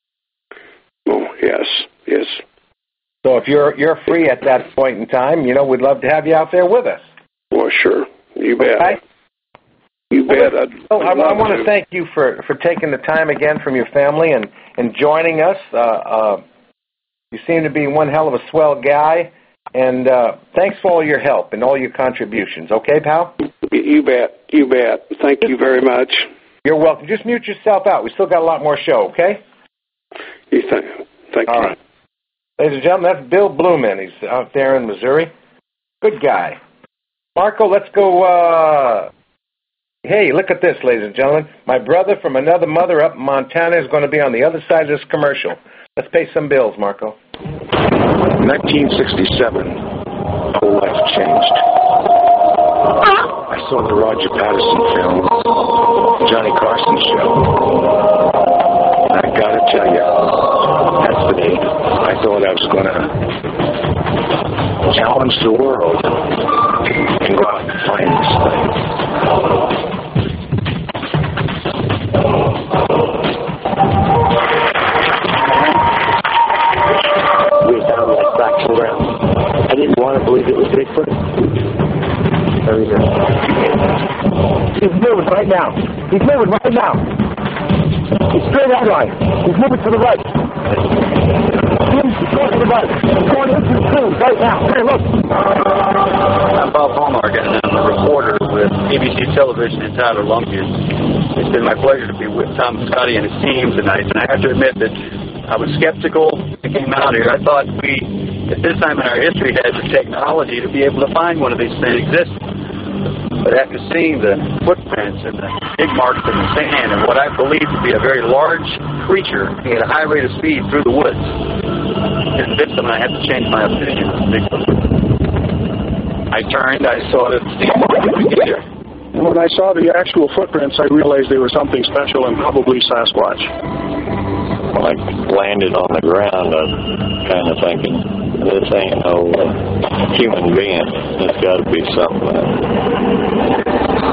Speaker 16: Oh, yes, yes.
Speaker 12: So if you're you're free at that point in time, you know, we'd love to have you out there with us.
Speaker 16: Well, sure. You bet.
Speaker 12: Okay?
Speaker 16: You
Speaker 12: well,
Speaker 16: bet. I'd,
Speaker 12: oh, I,
Speaker 16: I'd
Speaker 12: I want to
Speaker 16: to
Speaker 12: thank you for, for taking the time again from your family and, and joining us. Uh, uh, you seem to be one hell of a swell guy, and uh, thanks for all your help and all your contributions. Okay, pal?
Speaker 16: You bet. You bet. Thank you very much.
Speaker 12: You're welcome. Just mute yourself out. We still got a lot more show, okay?
Speaker 16: You thank, thank
Speaker 12: all
Speaker 16: you.
Speaker 12: Right. Ladies and gentlemen, that's Bill Blumen. He's out there in Missouri. Good guy. Marco, let's go. Uh... Hey, look at this, ladies and gentlemen. My brother from another mother up in Montana is going to be on the other side of this commercial. Let's pay some bills, Marco.
Speaker 2: nineteen sixty-seven, my whole life changed. I saw the Roger Patterson film, Johnny Carson show. And I gotta tell you, that's the day I thought I was gonna challenge the world and go out and find this thing.
Speaker 4: He's moving right now. He's straight out line. He's moving to the right. He's going to the right. He's going into the trees right now. Hey, look.
Speaker 5: I'm Bob Hallmark, and I'm a reporter with A B C Television in Tyler, Longview. It's been my pleasure to be with Tom Scotty and his team tonight, and I have to admit that I was skeptical when I came out here. I thought we, at this time in our history, had the technology to be able to find one of these things existing. But after seeing the footprints and the big marks in the sand and what I believe to be a very large creature at a high rate of speed through the woods, convinced them I had to change my opinion of Bigfoot. I turned, I saw that the
Speaker 17: When I saw the actual footprints, I realized they were something special and probably Sasquatch.
Speaker 8: When I landed on the ground, I was kind of thinking, this ain't no uh, human being. It's got to be something else.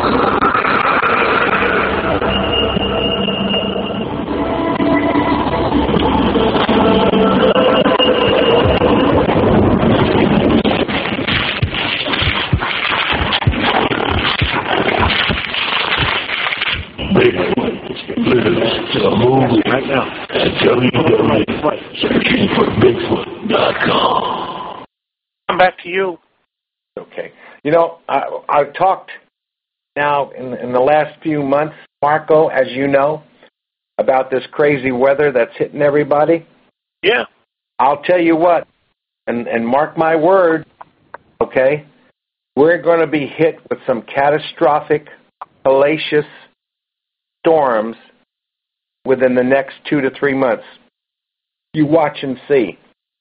Speaker 9: It's a movie right now at w w w dot searching for bigfoot dot com.
Speaker 7: I'm back to you.
Speaker 12: Okay. You know, I, I've talked now in, in the last few months, Marco, as you know, about this crazy weather that's hitting everybody.
Speaker 7: Yeah.
Speaker 12: I'll tell you what, and, and mark my word, okay, we're going to be hit with some catastrophic, hellacious storms within the next two to three months. You watch and see.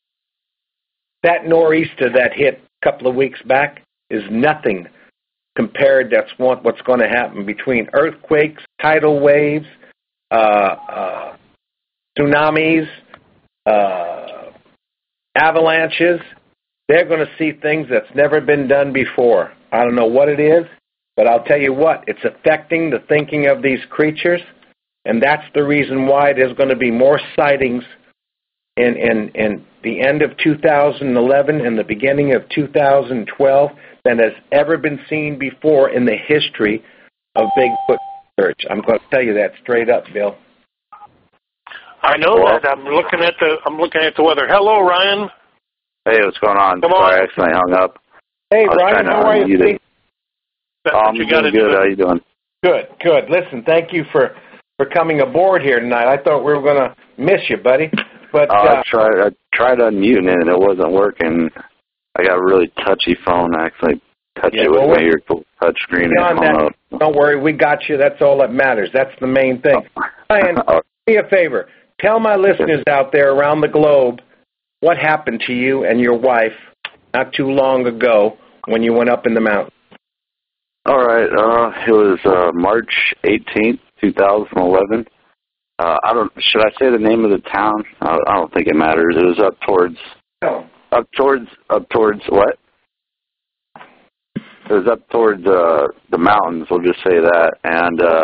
Speaker 12: That nor'easter that hit a couple of weeks back is nothing compared. That's what, what's going to happen between earthquakes, tidal waves, uh, uh, tsunamis, uh, avalanches. They're going to see things that's never been done before. I don't know what it is, but I'll tell you what, it's affecting the thinking of these creatures. And that's the reason why there's going to be more sightings in, in, in the end of two thousand eleven and the beginning of two thousand twelve than has ever been seen before in the history of Bigfoot research. I'm going to tell you that straight up, Bill.
Speaker 7: I know well, that. I'm looking at the I'm looking at the weather. Hello, Ryan.
Speaker 18: Hey, what's going on?
Speaker 7: Come
Speaker 18: Sorry,
Speaker 7: on.
Speaker 18: I accidentally hung up.
Speaker 12: Hey, Ryan, how are you?
Speaker 18: you oh, I'm
Speaker 7: you
Speaker 18: doing good. How you doing?
Speaker 12: Good, good. Listen, thank you for, for coming aboard here tonight. I thought we were going to miss you, buddy. But
Speaker 18: uh, uh, I tried I tried unmuting it, and it wasn't working. I got a really touchy phone. I actually touched
Speaker 12: yeah,
Speaker 18: it with
Speaker 12: well,
Speaker 18: my ear touch screen. And
Speaker 12: that, don't worry, we got you. That's all that matters. That's the main thing. Ryan, do me a favor. Tell my listeners out there around the globe what happened to you and your wife not too long ago when you went up in the mountain.
Speaker 18: All right. Uh, it was uh, March eighteenth, two thousand eleven. Uh, I don't. Should I say the name of the town? I, I don't think it matters. It was up towards.
Speaker 12: Oh.
Speaker 18: Up towards. Up towards what? It was up towards uh, the mountains. We'll just say that. And uh,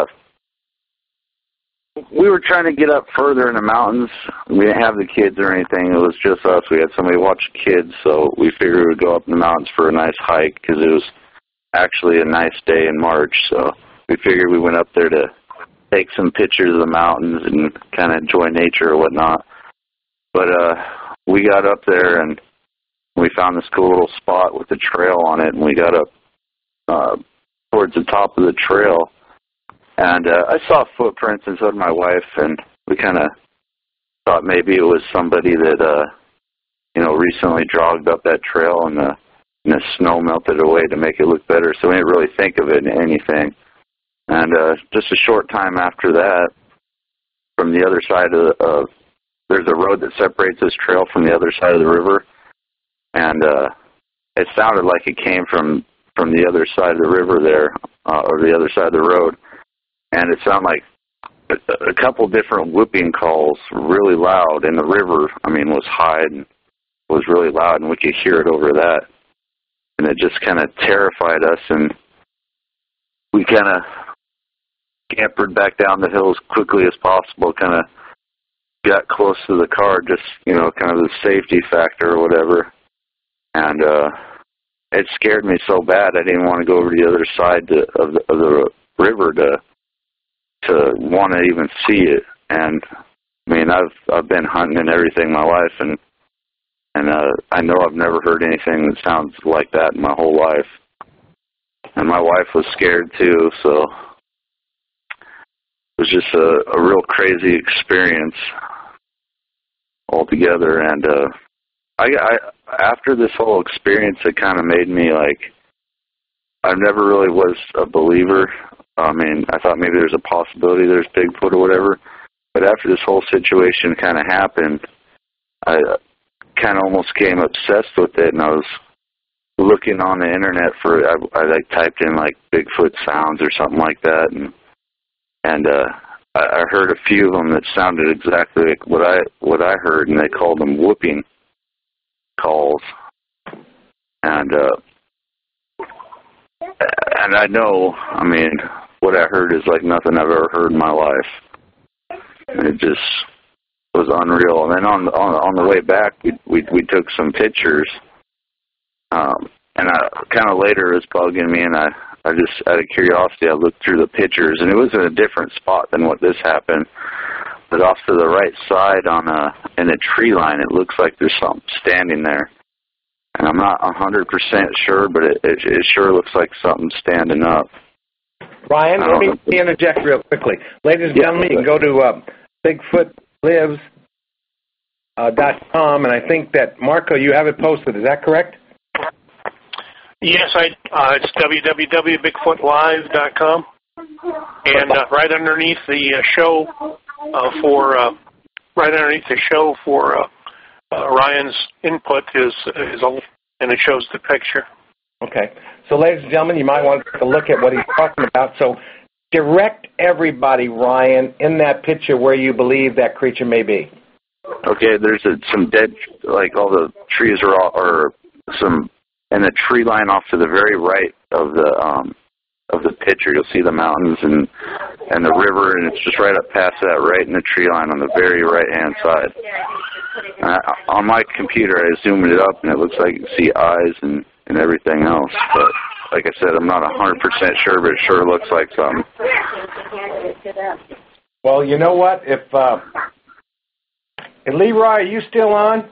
Speaker 18: we were trying to get up further in the mountains. We didn't have the kids or anything. It was just us. We had somebody watch kids, so we figured we would go up in the mountains for a nice hike because it was actually a nice day in March. So we figured we went up there to take some pictures of the mountains and kind of enjoy nature or whatnot. But uh, we got up there and we found this cool little spot with a trail on it, and we got up uh, towards the top of the trail. And uh, I saw footprints, and so did my wife, and we kind of thought maybe it was somebody that, uh, you know, recently jogged up that trail and the, and the snow melted away to make it look better. So we didn't really think of it in anything. And uh, just a short time after that, from the other side of the, uh, there's a road that separates this trail from the other side of the river. And uh, it sounded like it came from, from the other side of the river there, uh, or the other side of the road. And it sounded like a, a couple different whooping calls, really loud. And the river, I mean, was high and was really loud, and we could hear it over that. And it just kind of terrified us, and we kind of scampered back down the hill as quickly as possible, kind of got close to the car, just, you know, kind of the safety factor or whatever. And uh, it scared me so bad I didn't want to go over to the other side to, of, the, of the river to want to even see it. And I mean, I've I've been hunting and everything my life, and and uh, I know I've never heard anything that sounds like that in my whole life. And my wife was scared too, so it was just a, a real crazy experience altogether. And uh, I, I after this whole experience, it kind of made me like, I never really was a believer. I mean, I thought maybe there's a possibility there's Bigfoot or whatever. But after this whole situation kind of happened, I kind of almost became obsessed with it, and I was looking on the internet for, I, I like typed in like Bigfoot sounds or something like that, and and uh, I, I heard a few of them that sounded exactly like what I what I heard, and they called them whooping calls. And uh, and I know, I mean, what I heard is like nothing I've ever heard in my life. It just was unreal. And then on on, on the way back, we we, we took some pictures. Um, and I kind of later it was bugging me, and I, I just, out of curiosity, I looked through the pictures, and it was in a different spot than what this happened. But off to the right side on a, in a tree line, it looks like there's something standing there. And I'm not one hundred percent sure, but it, it, it sure looks like something standing up.
Speaker 12: Ryan, let me know. interject real quickly. Ladies and yeah, gentlemen, you can go to uh, Bigfoot Lives dot com, uh, and I think that, Marco, you have it posted. Is that correct?
Speaker 7: Yes, I. Uh, it's w w w dot bigfoot live dot com, and uh, right underneath the uh, show uh, for uh, right underneath the show for uh, uh, Ryan's input is is a, and it shows the picture.
Speaker 12: Okay, so ladies and gentlemen, you might want to take a look at what he's talking about. So, direct everybody, Ryan, in that picture where you believe that creature may be.
Speaker 18: Okay, there's a, some dead, like all the trees are all, or some. And the tree line off to the very right of the um, of the picture, you'll see the mountains and and the river, and it's just right up past that, right in the tree line on the very right hand side. Uh, on my computer, I zoomed it up, and it looks like you can see eyes and, and everything else. But like I said, I'm not one hundred percent sure, but it sure looks like something.
Speaker 12: Well, you know what? If uh, Leroy, are you still on?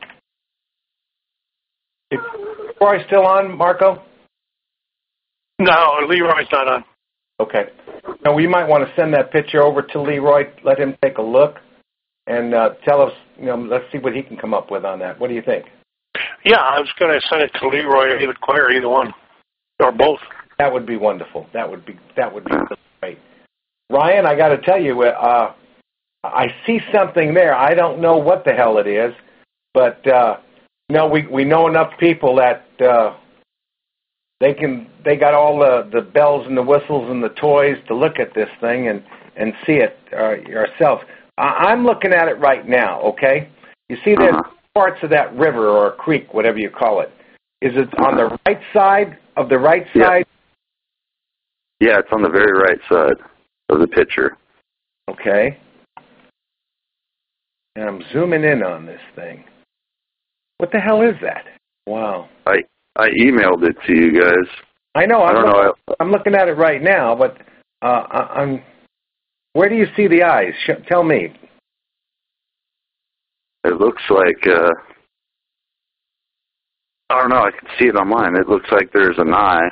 Speaker 12: If Leroy's still on, Marco?
Speaker 7: No, Leroy's not on.
Speaker 12: Okay. Now, we might want to send that picture over to Leroy, let him take a look, and uh, tell us, you know, let's see what he can come up with on that. What do you think?
Speaker 7: Yeah, I was going to send it to Leroy or David Clare, either one, or both.
Speaker 12: That would be wonderful. That would be that would be great. Ryan, I got to tell you, uh, I see something there. I don't know what the hell it is, but... Uh, No, we we know enough people that uh, they can they got all the, the bells and the whistles and the toys to look at this thing and, and see it uh, ourselves. I, I'm looking at it right now. Okay, you see there's uh-huh. parts of that river or a creek, whatever you call it. Is it on the right side of the right side?
Speaker 18: Yeah, yeah, it's on the very right side of the picture.
Speaker 12: Okay, and I'm zooming in on this thing. What the hell is that? Wow.
Speaker 18: I I emailed it to you guys.
Speaker 12: I know. I'm,
Speaker 18: I don't
Speaker 12: looking,
Speaker 18: know.
Speaker 12: I'm looking at it right now, but uh, I, I'm. Where do you see the eyes? Sh- tell me.
Speaker 18: It looks like. Uh, I don't know. I can see it on mine. It looks like there's an eye.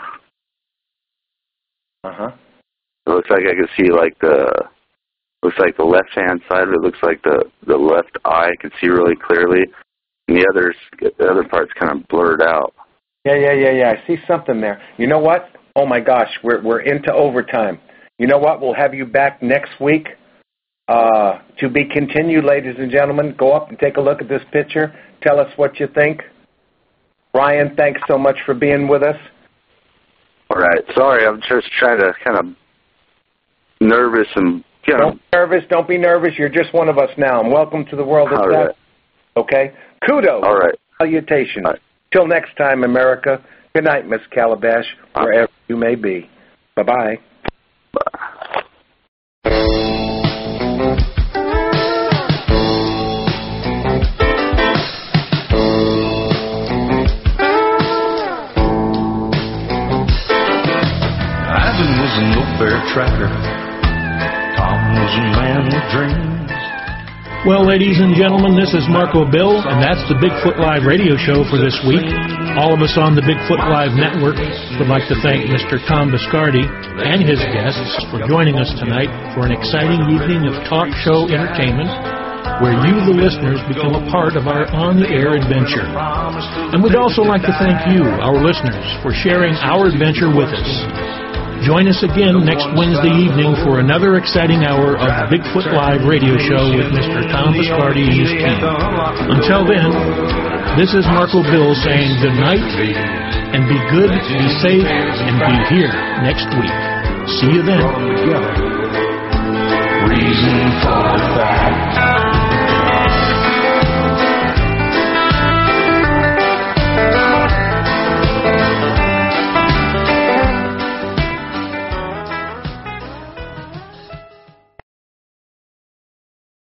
Speaker 12: Uh huh.
Speaker 18: It looks like I can see like the. Looks like the left hand side of it looks like the the left eye. I can see really clearly. And the others, the other part's kind of blurred out.
Speaker 12: Yeah, yeah, yeah, yeah. I see something there. You know what? Oh my gosh, we're we're into overtime. You know what? We'll have you back next week. Uh, to be continued, ladies and gentlemen. Go up and take a look at this picture. Tell us what you think. Ryan, thanks so much for being with us.
Speaker 18: All right. Sorry, I'm just trying to kind of nervous and you know.
Speaker 12: Don't be nervous. Don't be nervous. You're just one of us now. And welcome to the world of that. Right. Okay? Kudos.
Speaker 18: All right.
Speaker 12: Salutations. Right. Till next time, America. Good night, Miss Calabash, wherever right. you may be. Bye-bye.
Speaker 18: Bye.
Speaker 10: Ivan was a no-fair tracker. Tom was was a man with dreams.
Speaker 11: Well, ladies and gentlemen, this is Marco Bill, and that's the Bigfoot Live radio show for this week. All of us on the Bigfoot Live network would like to thank Mister Tom Biscardi and his guests for joining us tonight for an exciting evening of talk show entertainment where you, the listeners, become a part of our on-the-air adventure. And we'd also like to thank you, our listeners, for sharing our adventure with us. Join us again next Wednesday evening for another exciting hour of the Bigfoot Live radio show with Mister Tom Biscardi and his team. Until then, this is Marco Bill saying good night, and be good, be safe, and be here next week. See you then.